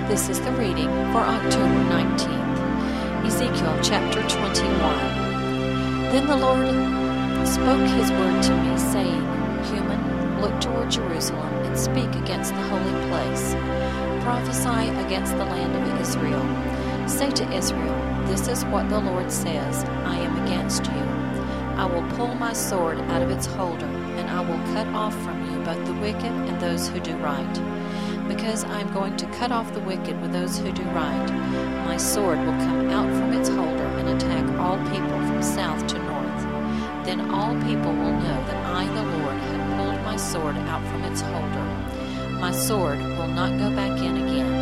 This is the reading for October 19th, Ezekiel chapter 21. Then the Lord spoke his word to me, saying, Human, look toward Jerusalem and speak against the holy place. Prophesy against the land of Israel. Say to Israel, This is what the Lord says, I am against you. I will pull my sword out of its holder, and I will cut off from you both the wicked and those who do right. Because I am going to cut off the wicked with those who do right, my sword will come out from its holder and attack all people from south to north. Then all people will know that I, the Lord, have pulled my sword out from its holder. My sword will not go back in again.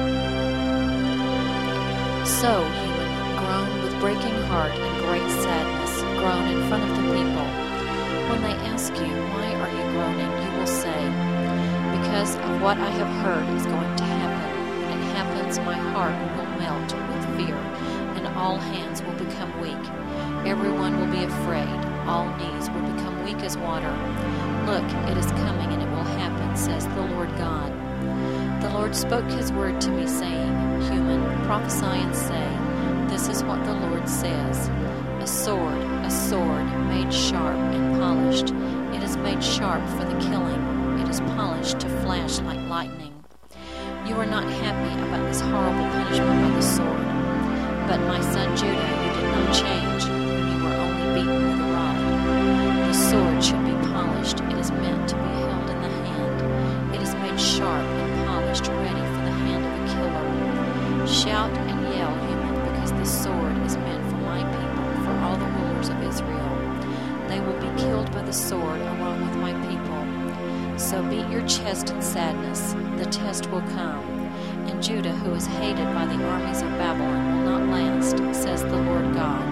So, human, groan with breaking heart and great sadness, groan in front of the people. When they ask you, why are you groaning, you will say, because of what I have heard is going to happen. When it happens, my heart will melt with fear, and all hands will become weak. Everyone will be afraid. All knees will become weak as water. Look, it is coming, and it will happen, says the Lord God. The Lord spoke his word to me, saying, Human, prophesy and say, This is what the Lord says. A sword, made sharp and polished. It is made sharp for the killing. It is polished to flash like lightning. You are not happy about this horrible punishment by the sword. But my son Judah, you did not change when you were only beaten with a rod. The sword should be polished. It is meant to be held in the hand. It is made sharp and polished, ready for the hand of a killer. Shout and yell, human, because the sword is meant for my people, for all the rulers of Israel. They will be killed by the sword along with my people. So beat your chest in sadness. The test will come. And Judah, who is hated by the armies of Babylon, will not last, says the Lord God.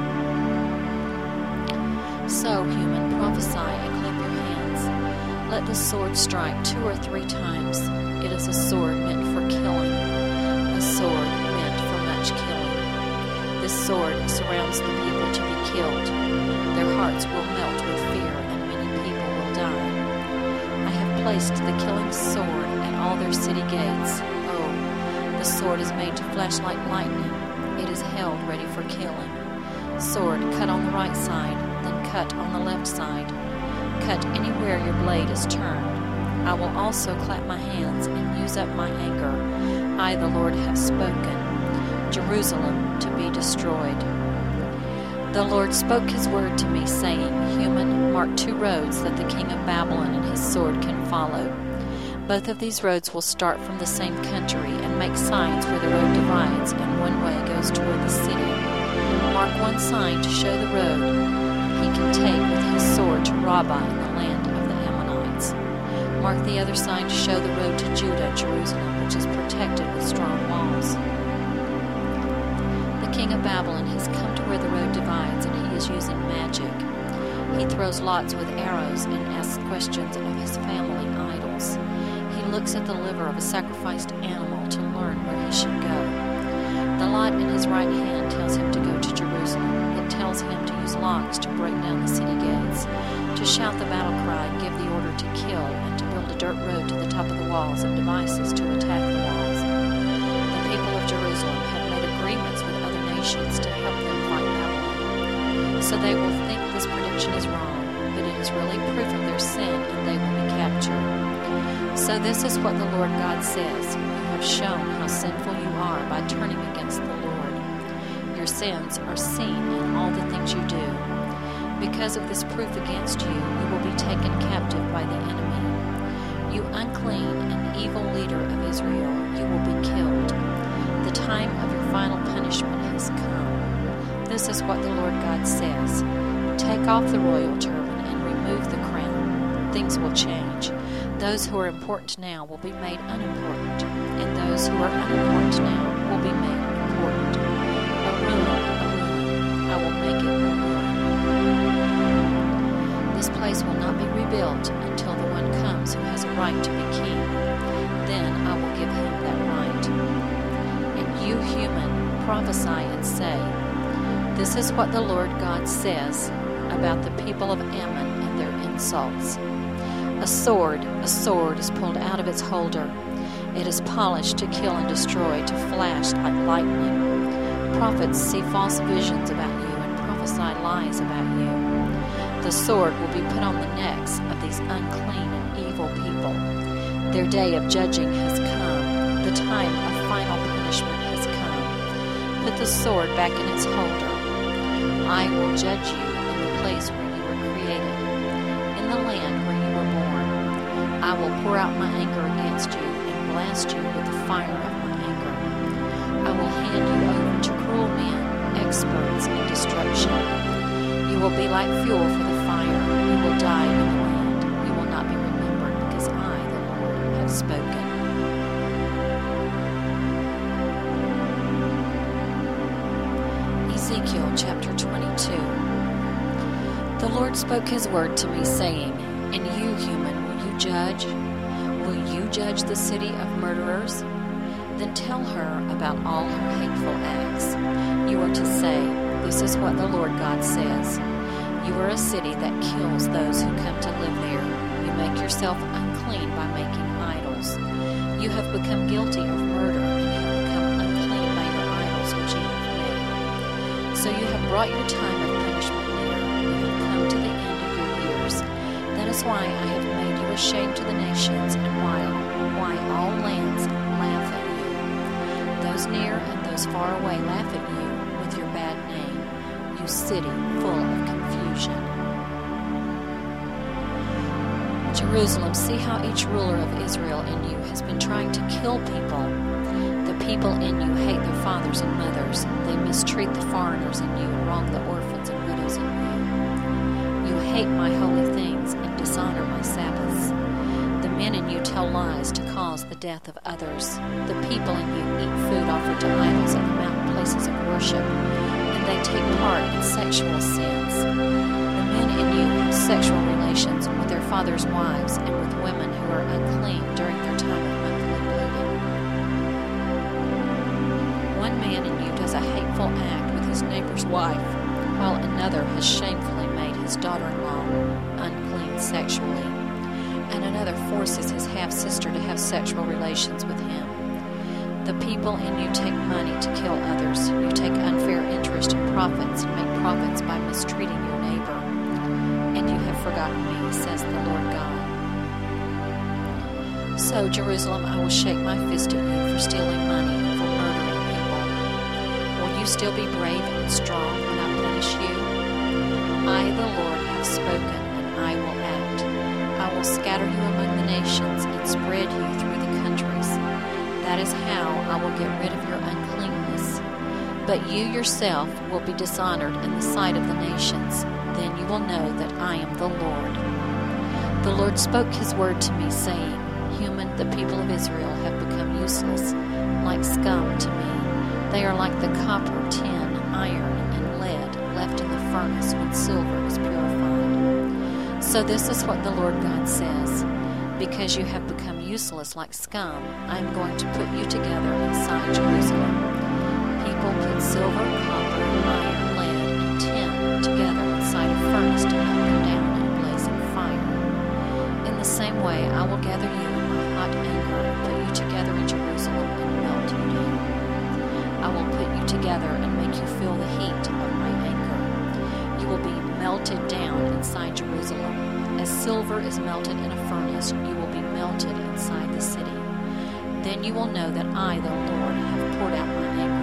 So, human, prophesy and clap your hands. Let the sword strike 2 or 3 times. It is a sword meant for killing, a sword meant for much killing. This sword surrounds the people to be killed. Their hearts will melt with fear, and many people will die. I have placed the killing sword at all their city gates. Oh, the sword is made to flash like lightning. It is held ready for killing. Sword, cut on the right side, then cut on the left side. Cut anywhere your blade is turned. I will also clap my hands and use up my anger. I, the Lord, have spoken. Jerusalem to be destroyed. The Lord spoke his word to me, saying, Human, mark 2 roads that the king of Babylon and his sword can follow. Both of these roads will start from the same country and make signs where the road divides and one way goes toward the city. Mark one sign to show the road he can take with his sword to Rabbah in the land of the Ammonites. Mark the other sign to show the road to Judah, Jerusalem, which is protected with strong walls. The king of Babylon has come to where the road divides, and he is using magic. He throws lots with arrows and asks questions of his family idols. He looks at the liver of a sacrificed animal to learn where he should go. The lot in his right hand tells him to go to Jerusalem. It tells him to use logs to break down the city gates, to shout the battle cry and give the order to kill, and to build a dirt road to the top of the walls and devices to attack the walls. The people of Jerusalem have made agreements with other nations to help them fight Babylon. So they will think this prediction is wrong, but it is really proof of their sin, and they will be captured. So this is what the Lord God says. You have shown how sinful you are by turning against the Lord. Your sins are seen in all the things you do. Because of this proof against you, you will be taken captive by the enemy. You unclean and evil leader of Israel, you will be killed. The time of your final punishment has come. This is what the Lord God says. Take off the royal turban and remove the crown. Things will change. Those who are important now will be made unimportant, and those who are unimportant now will be made important. A ruin, I will make it a ruin. This place will not be rebuilt until the one comes who has a right to be king. Then I will give him that right. And you, human, prophesy and say, This is what the Lord God says about the people of Ammon and their insults. A sword is pulled out of its holder. It is polished to kill and destroy, to flash like lightning. Prophets see false visions about you and prophesy lies about you. The sword will be put on the necks of these unclean and evil people. Their day of judging has come. The time of final punishment has come. Put the sword back in its holder. I will judge you in the place where you were created, in the land where you were born. I will pour out my anger against you and blast you with the fire of my anger. I will hand you over to cruel men, experts in destruction. You will be like fuel for the fire. You will die in the land. You will not be remembered, because I, the Lord, have spoken. Ezekiel chapter 22. The Lord spoke his word to me, saying, And you, human, will you judge? Will you judge the city of murderers? Then tell her about all her hateful acts. You are to say, This is what the Lord God says. You are a city that kills those who come to live there. You make yourself unclean by making idols. You have become guilty of murder and have become unclean by your idols which you have made. So you have brought your time of punishment near. You have come to the end of your years. That is why I have made you a shame to the nations, and why all lands laugh at you. Those near and those far away laugh at you with your bad name, you city full of confusion. Jerusalem, see how each ruler of Israel in you has been trying to kill people. The people in you hate their fathers and mothers. They mistreat the foreigners in you and wrong the orphans and widows in you. You hate my holy things and dishonor my Sabbaths. The men in you tell lies to cause the death of others. The people in you eat food offered to idols at the mountain places of worship, and they take part in sexual sins. The men in you have sexual relations with their fathers' wives and with women who are unclean during their time of monthly bleeding. One man in you does a hateful act with his neighbor's wife, while another has shamefully made his daughter-in-law unclean sexually, and another forces his half-sister to have sexual relations with him. The people in you take money to kill others. You take unfair interest in profits and make profits by mistreating your neighbor. And you have forgotten me, says the Lord God. So, Jerusalem, I will shake my fist at you for stealing money and for murdering people. Will you still be brave and strong when I punish you? I, the Lord, have spoken, and I will act. I will scatter you among the nations and spread you through the countries. That is how I will get rid of your uncleanness. But you yourself will be dishonored in the sight of the nations. Then you will know that I am the Lord. The Lord spoke his word to me, saying, Human, the people of Israel have become useless, like scum to me. They are like the copper, tin, iron, and lead left in the furnace when silver is purified. So this is what the Lord God says. Because you have become useless like scum, I am going to put you together inside Jerusalem. People put silver, copper, iron, lead, and tin together inside a furnace to melt them down in a blazing fire. In the same way, I will gather you in my hot anger and put you together in Jerusalem and melt you down. I will put you together and make you feel the heat of my anger. You will be melted down inside Jerusalem. As silver is melted in a furnace, you will be melted inside the city. Then you will know that I, the Lord, have poured out my anger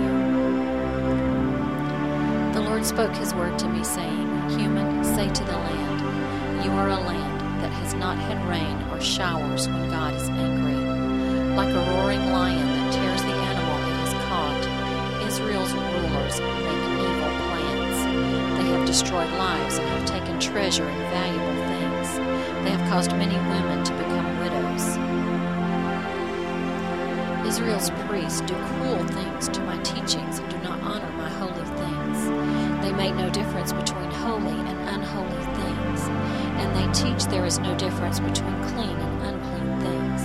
on you. The Lord spoke his word to me, saying, Human, say to the land, You are a land that has not had rain or showers when God is angry. Like a roaring lion that tears the animal it has caught, Israel's rulers make evil plans. They have destroyed lives and have taken treasure and valuable things. They have caused many women to become widows. Israel's priests do cruel things to my teachings and do not honor my holy things. They make no difference between holy and unholy things, and they teach there is no difference between clean and unclean things.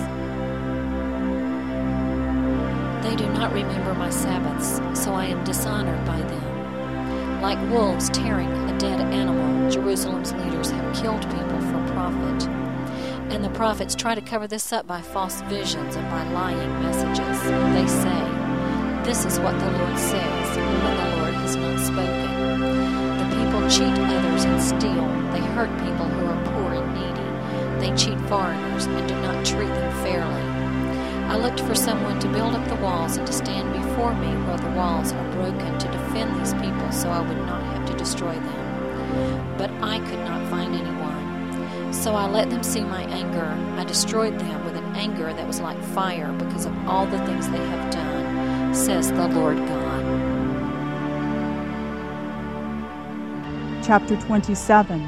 They do not remember my Sabbaths, so I am dishonored by them. Like wolves tearing a dead animal, Jerusalem's leaders have killed people for profit. And the prophets try to cover this up by false visions and by lying messages. They say, "This is what the Lord says," when the Lord has not spoken. The people cheat others and steal. They hurt people who are poor and needy. They cheat foreigners and do not treat them fairly. I looked for someone to build up the walls and to stand before me where the walls are broken to defend these people so I would not have to destroy them. But I could not find anyone. So I let them see my anger. I destroyed them with an anger that was like fire because of all the things they have done, says the Lord God. Chapter 27.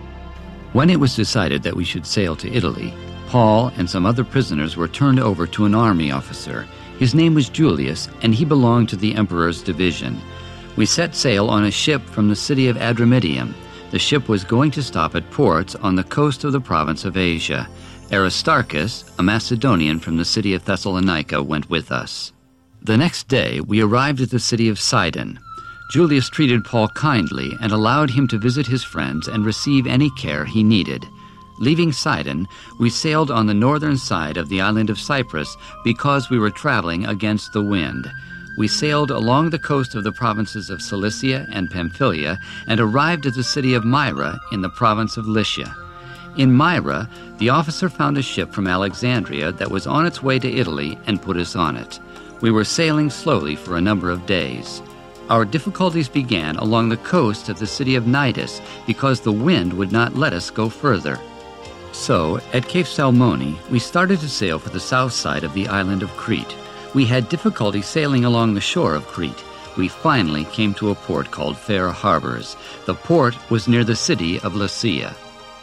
When it was decided that we should sail to Italy, Paul and some other prisoners were turned over to an army officer. His name was Julius, and he belonged to the emperor's division. We set sail on a ship from the city of Adramyttium. The ship was going to stop at ports on the coast of the province of Asia. Aristarchus, a Macedonian from the city of Thessalonica, went with us. The next day we arrived at the city of Sidon. Julius treated Paul kindly and allowed him to visit his friends and receive any care he needed. Leaving Sidon, we sailed on the northern side of the island of Cyprus because we were traveling against the wind. We sailed along the coast of the provinces of Cilicia and Pamphylia and arrived at the city of Myra in the province of Lycia. In Myra, the officer found a ship from Alexandria that was on its way to Italy and put us on it. We were sailing slowly for a number of days. Our difficulties began along the coast of the city of Cnidus because the wind would not let us go further. So, at Cape Salmone, we started to sail for the south side of the island of Crete. We had difficulty sailing along the shore of Crete. We finally came to a port called Fair Harbors. The port was near the city of Lasea.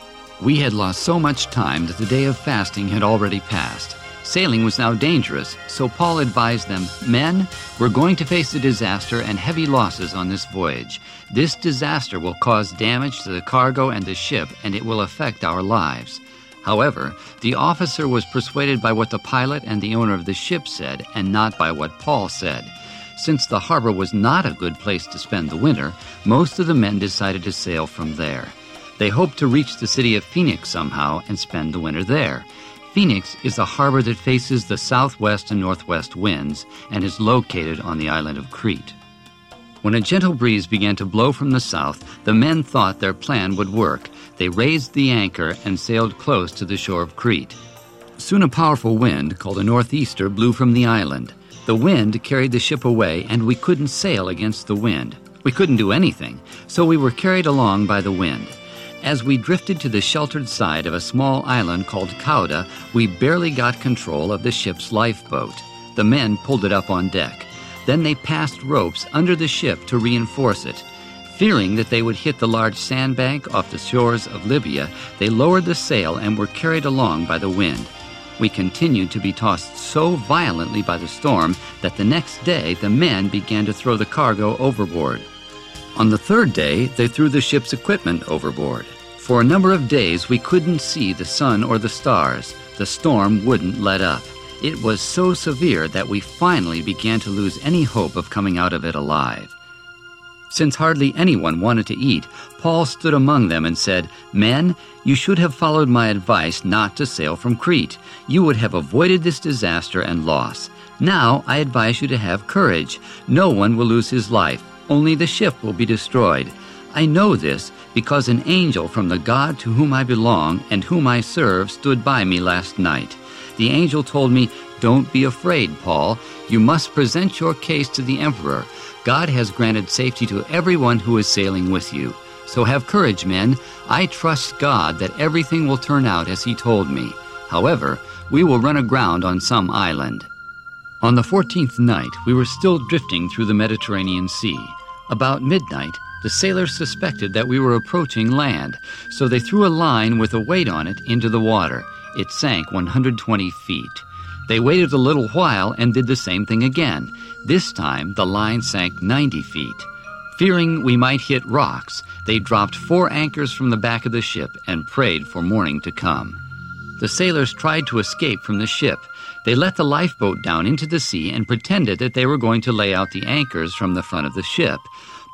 We had lost so much time that the day of fasting had already passed. Sailing was now dangerous, so Paul advised them, "Men, we're going to face a disaster and heavy losses on this voyage. This disaster will cause damage to the cargo and the ship, and it will affect our lives." However, the officer was persuaded by what the pilot and the owner of the ship said, and not by what Paul said. Since the harbor was not a good place to spend the winter, most of the men decided to sail from there. They hoped to reach the city of Phoenix somehow and spend the winter there. Phoenix is a harbor that faces the southwest and northwest winds and is located on the island of Crete. When a gentle breeze began to blow from the south, the men thought their plan would work. They raised the anchor and sailed close to the shore of Crete. Soon a powerful wind, called a northeaster, blew from the island. The wind carried the ship away, and we couldn't sail against the wind. We couldn't do anything, so we were carried along by the wind. As we drifted to the sheltered side of a small island called Cauda, we barely got control of the ship's lifeboat. The men pulled it up on deck. Then they passed ropes under the ship to reinforce it. Fearing that they would hit the large sandbank off the shores of Libya, they lowered the sail and were carried along by the wind. We continued to be tossed so violently by the storm that the next day the men began to throw the cargo overboard. On the third day, they threw the ship's equipment overboard. For a number of days, we couldn't see the sun or the stars. The storm wouldn't let up. It was so severe that we finally began to lose any hope of coming out of it alive. Since hardly anyone wanted to eat, Paul stood among them and said, "Men, you should have followed my advice not to sail from Crete. You would have avoided this disaster and loss. Now I advise you to have courage. No one will lose his life. Only the ship will be destroyed. I know this because an angel from the God to whom I belong and whom I serve stood by me last night. The angel told me, 'Don't be afraid, Paul. You must present your case to the emperor. God has granted safety to everyone who is sailing with you. So have courage, men. I trust God that everything will turn out as he told me. However, we will run aground on some island.'" On the 14th night, we were still drifting through the Mediterranean Sea. About midnight, the sailors suspected that we were approaching land, so they threw a line with a weight on it into the water. It sank 120 feet. They waited a little while and did the same thing again. This time, the line sank 90 feet. Fearing we might hit rocks, they dropped 4 anchors from the back of the ship and prayed for morning to come. The sailors tried to escape from the ship. They let the lifeboat down into the sea and pretended that they were going to lay out the anchors from the front of the ship.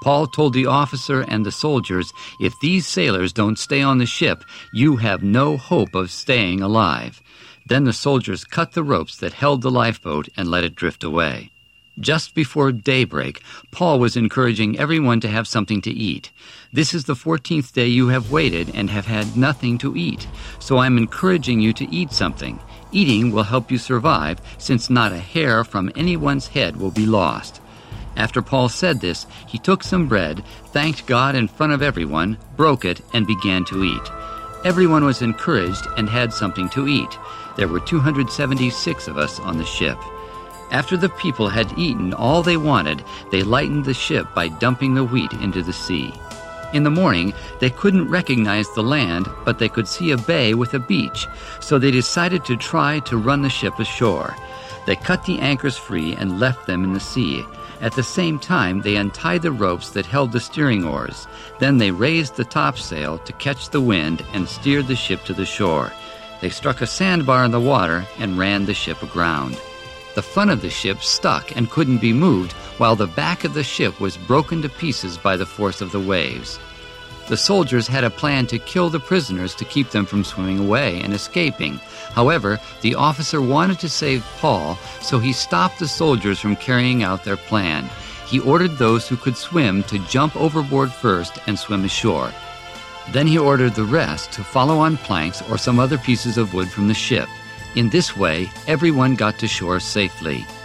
Paul told the officer and the soldiers, "If these sailors don't stay on the ship, you have no hope of staying alive." Then the soldiers cut the ropes that held the lifeboat and let it drift away. Just before daybreak, Paul was encouraging everyone to have something to eat. "This is the 14th day you have waited and have had nothing to eat, so I'm encouraging you to eat something. Eating will help you survive, since not a hair from anyone's head will be lost." After Paul said this, he took some bread, thanked God in front of everyone, broke it, and began to eat. Everyone was encouraged and had something to eat. There were 276 of us on the ship. After the people had eaten all they wanted, they lightened the ship by dumping the wheat into the sea. In the morning, they couldn't recognize the land, but they could see a bay with a beach, so they decided to try to run the ship ashore. They cut the anchors free and left them in the sea. At the same time, they untied the ropes that held the steering oars. Then they raised the topsail to catch the wind and steered the ship to the shore. They struck a sandbar in the water and ran the ship aground. The front of the ship stuck and couldn't be moved, while the back of the ship was broken to pieces by the force of the waves. The soldiers had a plan to kill the prisoners to keep them from swimming away and escaping. However, the officer wanted to save Paul, so he stopped the soldiers from carrying out their plan. He ordered those who could swim to jump overboard first and swim ashore. Then he ordered the rest to follow on planks or some other pieces of wood from the ship. In this way, everyone got to shore safely.